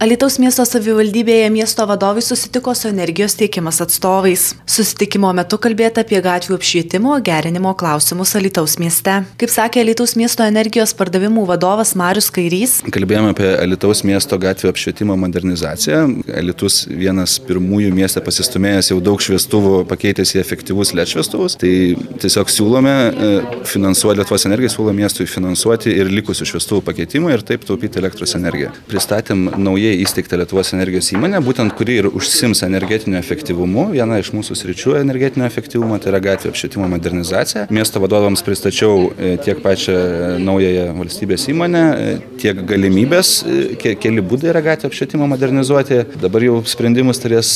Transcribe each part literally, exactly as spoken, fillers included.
Alytaus miesto savivaldybėje miesto vadovai susitiko su energijos tiekimas atstovais. Susitikimo metu kalbėta apie gatvių apšvietimo, gerinimo klausimus Alytaus mieste. Kaip sakė Alytaus miesto energijos pardavimų vadovas Marius Kairys. Kalbėjome apie Alytaus miesto gatvių apšvietimo modernizaciją. Alytus vienas pirmųjų mieste pasistumėjęs jau daug šviestuvų pakeitęs į efektyvus L E D šviestuvus. Tai tiesiog siūlome finansuoti, Lietuvos energija siūlo miestui finansuoti ir likusių šviestuvų pakeitimą ir taip taupyti elektros energiją. Pristatėm naujai įsteigtą Lietuvos energijos įmonę, būtent kuri ir užsiims energetiniu efektyvumu. Viena iš mūsų sričių energetinio efektyvumo tai yra gatvių apšvietimo modernizacija. Miesto vadovams pristačiau tiek pačią naująją valstybės įmonę, tiek galimybės, keli būdai yra gatvių apšvietimo modernizuoti. Dabar jau sprendimus turės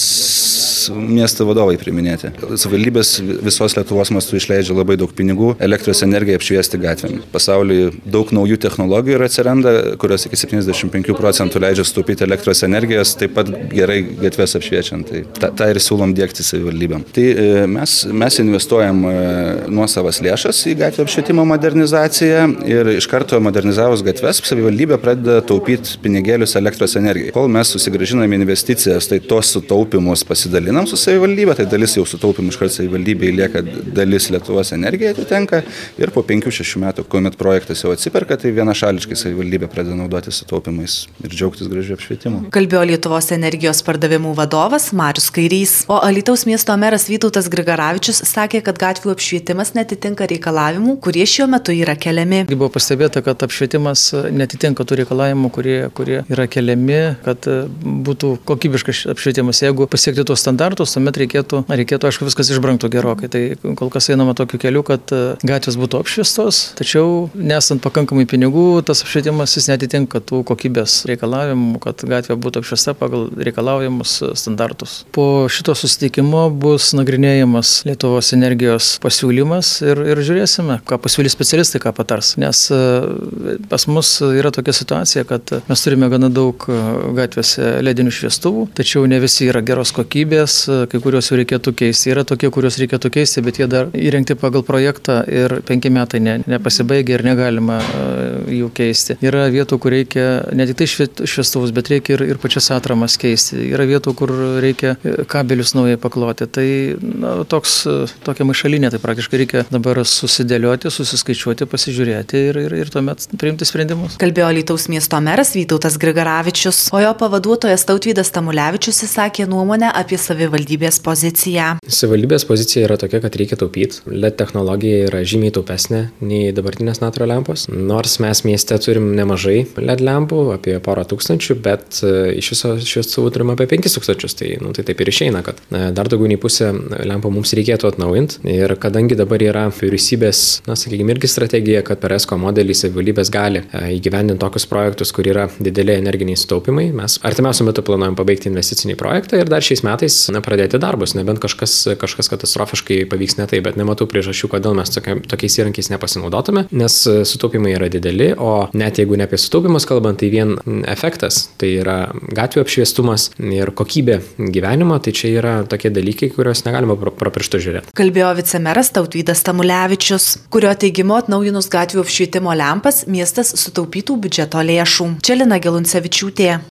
miesto vadovai priiminėti. Savivaldybės visos Lietuvos mastu išleidžia labai daug pinigų elektros energijai apšviesti gatvėm. Pasaulyje daug naujų technologijų atsiranda, kurios iki septyniasdešimt penkių procentų leidžia sutaupyti elektros energijos, taip pat gerai gatves apšviečiant. Tai tą, tą ir siūlom diegti savivaldybėm. Tai mes, mes investuojam nuosavas lėšas į gatvių apšvietimo modernizaciją ir iš karto modernizavus gatves savivaldybė pradeda taupyti pinigėlius elektros energijai. Kol mes susigrąžiname investicijas, tai tos sutaupimus pasidalinam su savivaldybė, tai dalis jau sutaupimų iškart savivaldybei lieka, dalis Lietuvos energijai atitenka ir po penkių šešių metų, kuomet projektas jau atsiperka, tai vienašališkai savivaldybė pradeda naudoti sutaupimais ir džiaugtis gražiu apšvietimu. Kalbėjo Lietuvos energijos pardavimų vadovas Marius Kairys. O Alytaus miesto meras Vytautas Grigaravičius sakė, kad gatvių apšvietimas netitinka reikalavimų, kurie šiuo metu yra keliami. Buvo pastebėta, kad apšvietimas netitinka tų reikalavimų, kurie, kurie yra keliami, kad būtų kokybiškas apšvietimas. Jeigu pasiekti tuos standartus, tuomet reikėtų, reikėtų, aišku, viskas išbrangtų gerokai. Tai kol kas einama tokiu keliu, kad gatvės būtų apšviestos, tačiau nesant pakankamai pinigų, tas apšvietimas jis netitinka tų kokybės reikalavimų, kad gatvė būtų apšviesta pagal reikalaujamus standartus. Po šito susitikimo bus nagrinėjamas Lietuvos energijos pasiūlymas ir, ir žiūrėsime, ką pasiūlys specialistai, ką patars. Nes pas mus yra tokia situacija, kad mes turime gana daug gatvėse ledinių šviestuvų, tačiau ne visi yra geros kokybės, kai kuriuos jau reikėtų keisti. Yra tokie, kuriuos reikėtų keisti, bet jie dar įrengti pagal projektą ir penki metai ne, nepasibaigia ir negalima jų keisti. Yra vietų, kur reikia ne tik tai šviestuvus, bet reikia ir, ir pačias atramas keisti. Yra vietų, kur reikia kabelius naujai pakloti. Tai na, toks, tokia maišalinė, tai praktiškai reikia dabar susidėlioti, susiskaičiuoti, pasižiūrėti ir, ir, ir tuomet priimti sprendimus. Kalbėjo Alytaus miesto meras Vytautas Grigaravičius, o jo pavaduotojas Tautvydas Tamulevičius įsakė nuomonę apie savivaldybės poziciją. Savivaldybės pozicija yra tokia, kad reikia taupyti. L E D technologija yra žymiai taupesnė nei dabartinės natrio lempos. Nors mes mieste turim nemažai L E D lempų, apie porą tūkstančių, bet iš viso šviestuvų turime apie penkis tūkstančius. Tai, nu, tai taip ir išeina, kad dar daugiau nei pusę lempų mums reikėtų atnaujinti. Ir kadangi dabar yra vyriausybės, na, sakykime, irgi strategija, kad per ESCO modelį savivaldybės gali įgyvendinti tokius projektus, kur yra dideli energiniai sutaupimai, mes artimiausiu metu planuojam pabaigti investicinį projektą ir dar šiais metais na, pradėti darbus, nebent kažkas, kažkas katastrofiškai pavyks ne taip, bet nematau priežasčių, kodėl mes tokia, tokiais įrankiais nepasinaudotume, nes sutaupimai yra dideli, o net jeigu ne apie sutaupimus kalbant, tai vien efektas, tai yra gatvių apšviestumas ir kokybė gyvenimo, tai čia yra tokie dalykai, kuriuos negalima pro, pro pirštų žiūrėti. Kalbėjo vicemeras Tautvydas Tamulevičius, kurio teigimu atnaujinus gatvių apšvietimo lempas miestas sutaupytų biudžeto lėšų. Čia Lina Geluncevičiūtė.